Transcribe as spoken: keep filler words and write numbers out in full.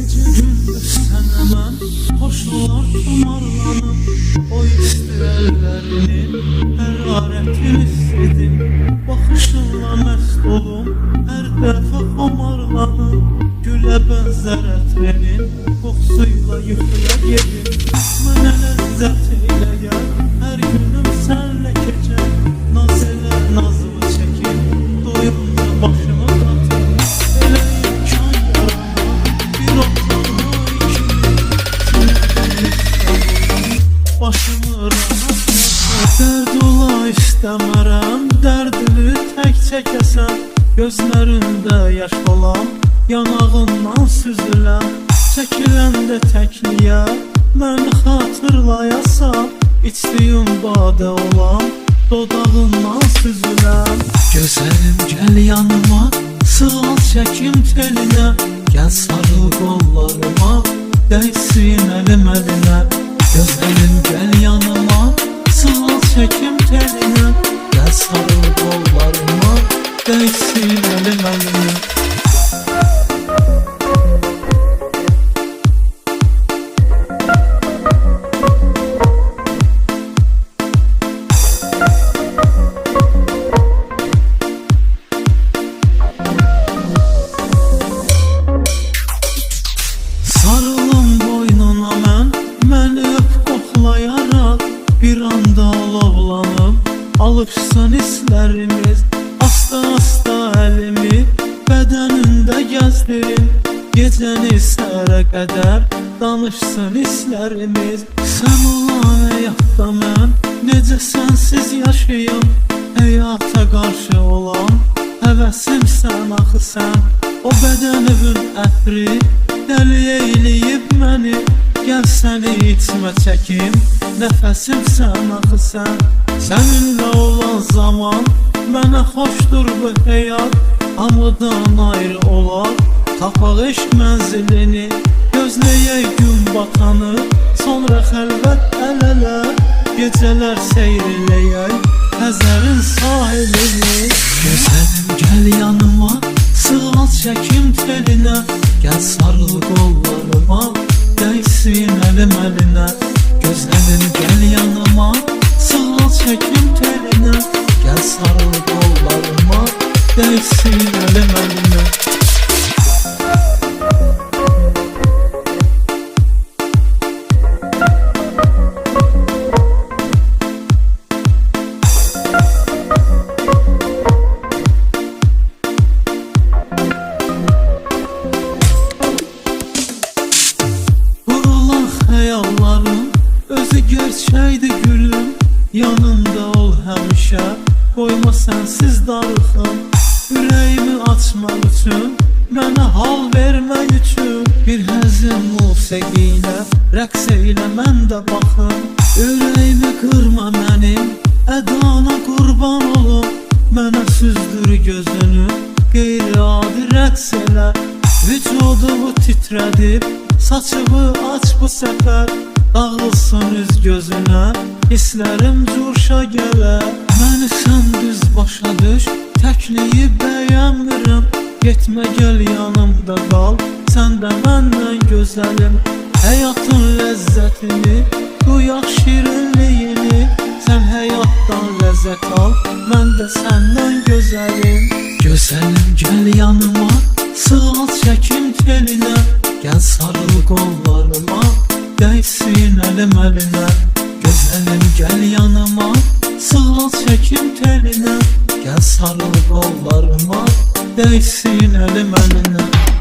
Gece gündüz sənə mən xoşlar tumarlanım. O isti əllərinin hərarətini istedim. Baxışınla məst olum, hər dəfə xomarlanım. Gülə bənzər ətrenin qoxusuyla yuxuya gedim. Mənə ləzzət eylə gəl, hər günüm sənlə keçər. Naz elə nazımı çəkir, doyunca başımı qatır. Elə imkan yarana, bir otağı ikili. Sinədən İstanbuldan başımı rahat yatır. Dərd ola istəmərəm, dərdini tək çəkəsən. Gözlərində yaş olan, yanağından süzülən. Çəkiləndə təkliyə, məni xatırlayasan. İçdiyim badə olan, dodağından süzülən. Gözəlim gəl yanıma, sığal çəkim telinə. Gəl sarı qollarıma, dəysin əlim əlinə. Gözəlim gəl yanıma, sığal çəkim telinə. Gəl sarı qollarıma, dəysin əlim əlinə. Bir anda alovlanıb, alıbsan hislərimiz. Asta-asta əlimi bədənində gəzdirim. Gecəni səhərə qədər danışsın hislərimiz. Sən olan həyatda mən necə sənsiz yaşayım. Həyata qarşı olan həvəsim sən axı sən. O bədənivin ətri dəli eyləyib məni. Gəl səni içmə çəkim, nəfəsim sən axı sən. Səninlə olan zaman mənə xoşdur bu həyat. Hamıdan ayrı olar, tapaq eşq mənzilini. Gözləyək gün batanı, sonra xəlvət əl-ələ. Gecələr seyr eləyək Xəzərin sahilini. Gözəlim gəl yanıma, sığal çəkim telinə. Gəl sarıl qollarıma, dəysin əlim əlinə. Gözəlim gəl yanıma, sığal çəkim telinə. Gəl sarıl qollarıma, dəysin əlim əlinə. Xəyallarım özü gerçəkdir gülüm. Yanımda ol həmişə, qoyma sənsiz darıxım. Ürəyimi açmaq üçün, mənə hal vermək üçün. Bir həzin musiqi ilə, rəqs eylə mən də baxım. Ürəyimi qırma mənim, ədana qurban olum. Mənə süzdür gözünü, qeyri-adi rəqs elə. Vücudumu titrədib, saçımı aç bu səfər. Dağılsın üz gözünə, hisslərim cuşa gələ. Məni sən düz başa düş, təkliyi bəyənmirəm. Getmə gəl yanımda qal, sən də məndən gözəlim. Həyatın ləzzətini, duyaq şirinliyini. Sən həyatdan ləzzət al, mən də səndən gözəlim. Gözəlim gəl yanıma, sığal çəkim telinə. Gəl sarıl qollarıma, dəysin əlim əlinə. Gözəlim gəl yanıma, sığal çəkim telinə. Gəl sarıl qollarıma, dəysin əlim əlinə.